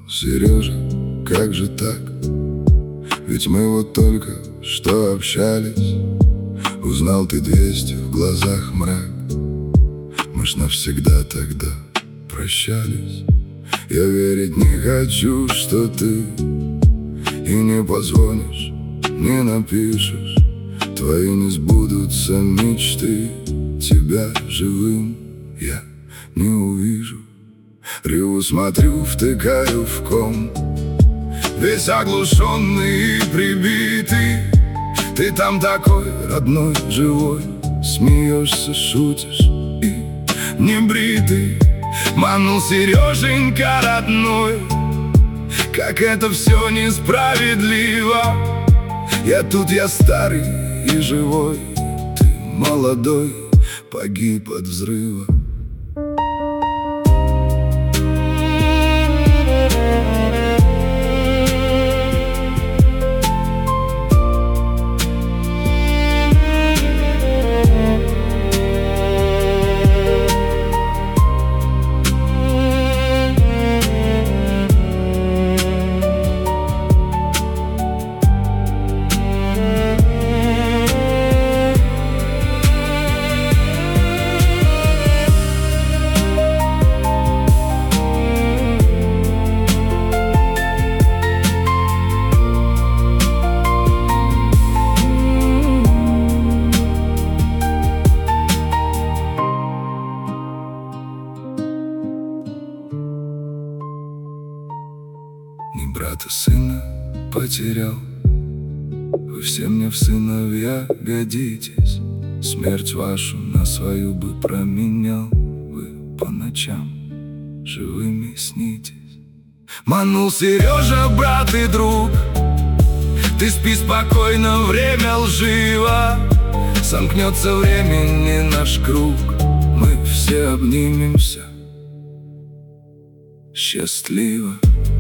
Сережа, как же так? Ведь мы вот только что общались. Узнал ты 200, в глазах мрак. Мы ж навсегда тогда прощались. Я верить не хочу, что ты и не позвонишь, не напишешь. Твои не сбудутся мечты, тебя живым я не увижу. Реву, смотрю, втыкаю в ком, весь оглушенный и прибитый. Ты там такой родной, живой, смеешься, шутишь и небритый. Манул Сереженька родной, как это все несправедливо. Я тут, я старый и живой, ты молодой, погиб от взрыва. Ни брата, сына потерял, вы все мне в сыновья годитесь. Смерть вашу на свою бы променял, вы по ночам живыми снитесь. Манул Сережа, брат и друг, ты спи спокойно, время лживо. Сомкнется времени наш круг, мы все обнимемся счастливо.